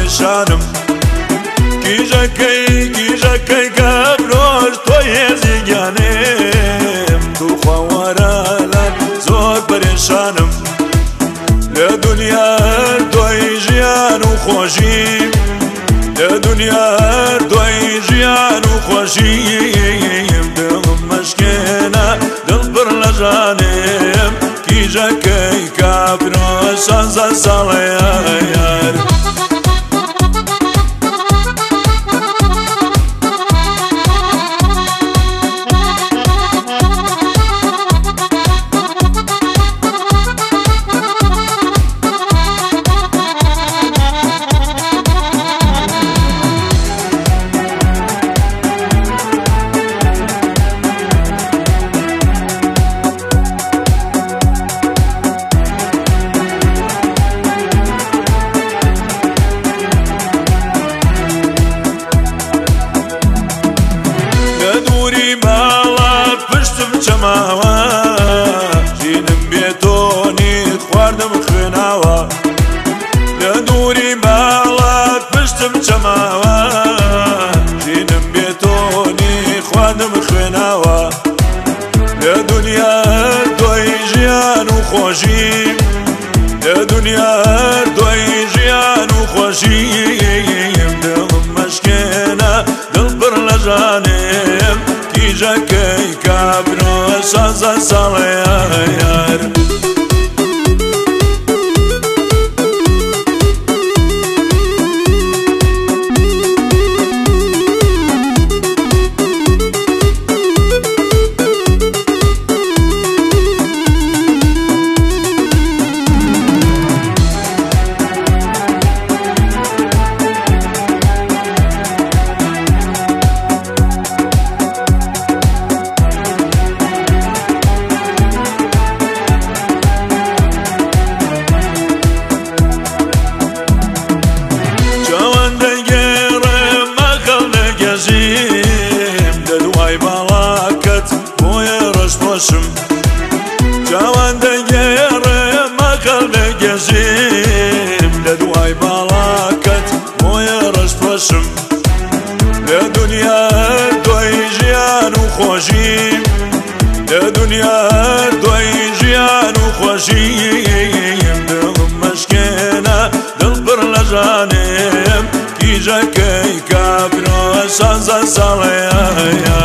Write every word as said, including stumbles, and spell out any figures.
پریشانم کیژەکەی کیژەکەی کەبرۆش تۆ هێزیگیانێم دوو خۆوەرەلات زۆر پریشانم لە دنیا دوای ژیان و خۆشیم لە دنیا دوای ژیان و خۆشیم دڵم مەشکێنە دڵ پڕ لە ژانێم کیژەکەی کەبرۆش شانزە ساڵەیە یار چەماوە ژینم بێتۆنی خواردم خوێناوە لە دووری باڵات پشتم چەماوە ژینم بێتۆنی خواردم خوێناوە لە دنیا دوای ژیان و خۆشیم لە دنیا دوای ژیان و خۆشیم دڵم مەشکێنە دڵ پڕ لە ژانێم کیژەکەی کەبرۆش شانزە ساڵەیە یار جوان دەگێڕێم مەخەڵ دەگەژیم لە دوای باڵاکەت بۆیە ڕەشپۆشم لە دنیا دوای ژیان و خۆشیم لە دنیا دوای ژیان و خۆشیم دڵم مەشکێنە دڵ پڕ لە ژانێم کیژەکەی کەبرۆش شانزە ساڵەیە